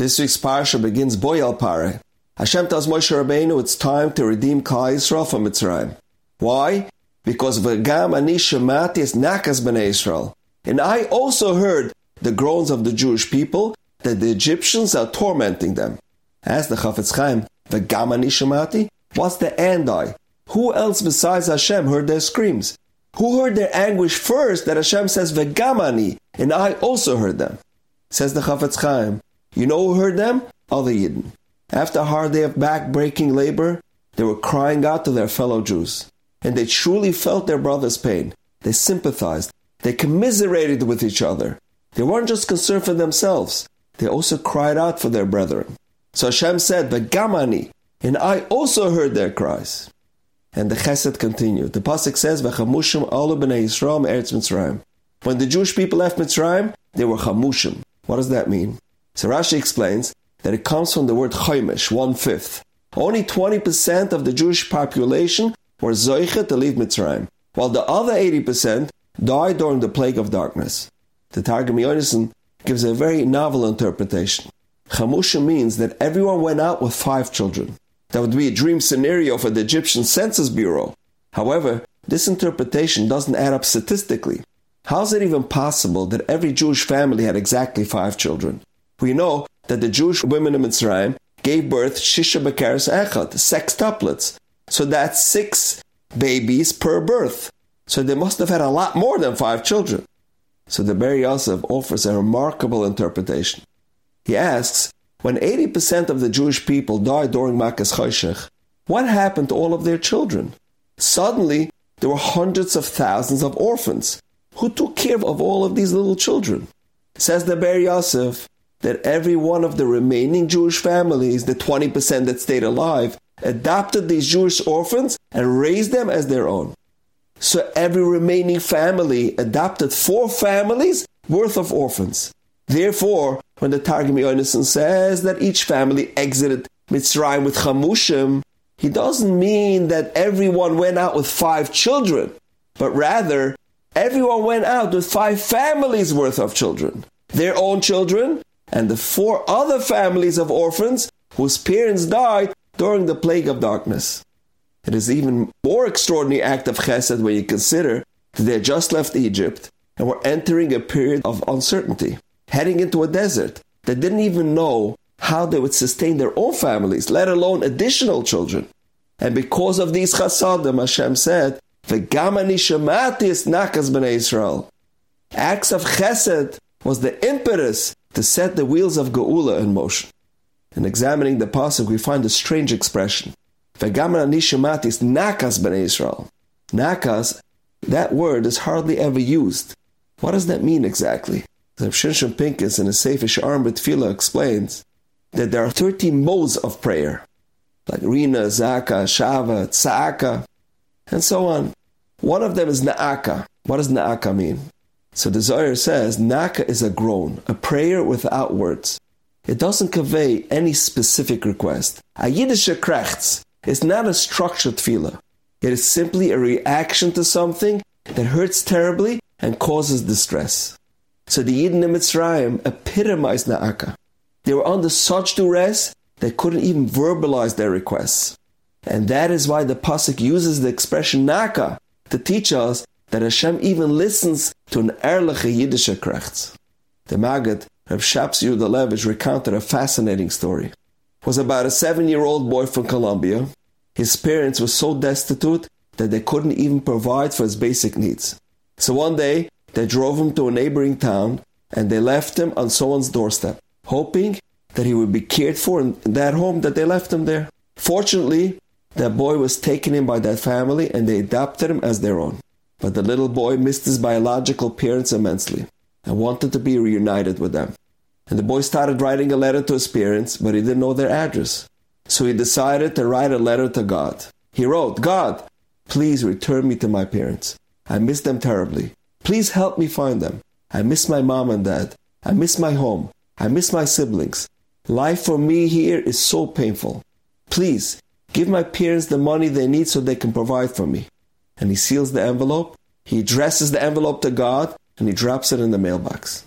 This week's parsha begins Boyal Pare. Hashem tells Moshe Rabbeinu it's time to redeem Klal Yisrael from Mitzrayim. Why? Because V'gam ani shemati es nakas b'nei Yisrael. And I also heard the groans of the Jewish people that the Egyptians are tormenting them. Ask the Chafetz Chaim, V'gam ani shemati? What's the and I? Who else besides Hashem heard their screams? Who heard their anguish first that Hashem says V'gam ani, and I also heard them? Says the Chafetz Chaim, you know who heard them? Other Yidden. After a hard day of back-breaking labor, they were crying out to their fellow Jews. And they truly felt their brother's pain. They sympathized. They commiserated with each other. They weren't just concerned for themselves. They also cried out for their brethren. So Hashem said, V'gam ani, and I also heard their cries. And the chesed continued. The pasuk says, V'chamushim alu b'nei Yisrael me'eretz Mitzrayim. When the Jewish people left Mitzrayim, they were chamushim. What does that mean? So Rashi explains that it comes from the word chaymish, 1/5. Only 20% of the Jewish population were zoiche to leave Mitzrayim, while the other 80% died during the plague of darkness. The Targum Yonason gives a very novel interpretation. Chamushim means that everyone went out with 5 children. That would be a dream scenario for the Egyptian Census Bureau. However, this interpretation doesn't add up statistically. How is it even possible that every Jewish family had exactly 5 children? We know that the Jewish women in Mitzrayim gave birth shisha b'keres echad, sextuplets. So that's 6 babies per birth. So they must have had a lot more than 5 children. So the Ber Yosef offers a remarkable interpretation. He asks, when 80% of the Jewish people died during Makas Choshech, what happened to all of their children? Suddenly, there were hundreds of thousands of orphans. Who took care of all of these little children? Says the Ber Yosef, that every one of the remaining Jewish families, the 20% that stayed alive, adopted these Jewish orphans and raised them as their own. So every remaining family adopted 4 families worth of orphans. Therefore, when the Targum Yonason says that each family exited Mitzrayim with chamushim, he doesn't mean that everyone went out with 5 children, but rather, everyone went out with 5 families worth of children. Their own children, and the 4 other families of orphans whose parents died during the plague of darkness. It is even more extraordinary act of chesed when you consider that they had just left Egypt and were entering a period of uncertainty, heading into a desert. They didn't even know how they would sustain their own families, let alone additional children. And because of these chasadim, Hashem said, V'gam ani shemati es nakas b'nei Yisrael. Acts of chesed was the impetus to set the wheels of Geula in motion. In examining the pasuk, we find a strange expression. V'gam ani shemati es nakas b'nei Yisrael. Nakas, that word is hardly ever used. What does that mean exactly? Rav Shimshon Pincus in his Sefer Sha'arim B'Tfilah explains that there are 13 modes of prayer, like Rina, Zaka, Shava, Tza'aka, and so on. One of them is Na'aka. What does Na'aka mean? So the Zohar says, Na'aka is a groan, a prayer without words. It doesn't convey any specific request. A Yiddish krechts is not a structured tefillah. It is simply a reaction to something that hurts terribly and causes distress. So the Yidden in Mitzrayim epitomized Na'aka. They were under such duress, they couldn't even verbalize their requests. And that is why the pasuk uses the expression Na'aka to teach us that Hashem even listens to an ehrliche Yiddish krechts. The Maggid, Reb Shaps Yehuda Levitch, recounted a fascinating story. It was about a 7-year-old boy from Colombia. His parents were so destitute that they couldn't even provide for his basic needs. So one day, they drove him to a neighboring town and they left him on someone's doorstep, hoping that he would be cared for in that home that they left him there. Fortunately, that boy was taken in by that family and they adopted him as their own. But the little boy missed his biological parents immensely and wanted to be reunited with them. And the boy started writing a letter to his parents, but he didn't know their address. So he decided to write a letter to God. He wrote, God, please return me to my parents. I miss them terribly. Please help me find them. I miss my mom and dad. I miss my home. I miss my siblings. Life for me here is so painful. Please, give my parents the money they need so they can provide for me. And he seals the envelope. He addresses the envelope to God and he drops it in the mailbox.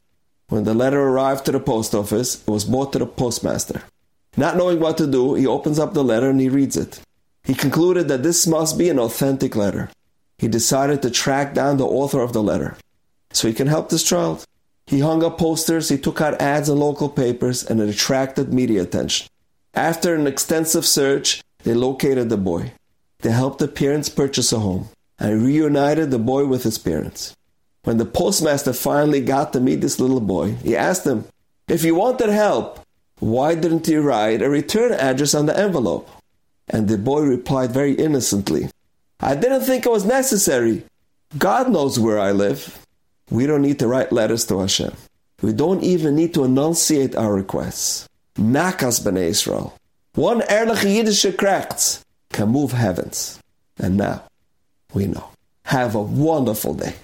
When the letter arrived to the post office, it was brought to the postmaster. Not knowing what to do, he opens up the letter and he reads it. He concluded that this must be an authentic letter. He decided to track down the author of the letter so he can help this child. He hung up posters, he took out ads in local papers, and it attracted media attention. After an extensive search, they located the boy. They helped the parents purchase a home and reunited the boy with his parents. When the postmaster finally got to meet this little boy, he asked him, if you wanted help, why didn't you write a return address on the envelope? And the boy replied very innocently, I didn't think it was necessary. God knows where I live. We don't need to write letters to Hashem. We don't even need to enunciate our requests. Nakas b'nei Israel. One ehrliche Yiddische krechts can move heavens. And now, we know. Have a wonderful day.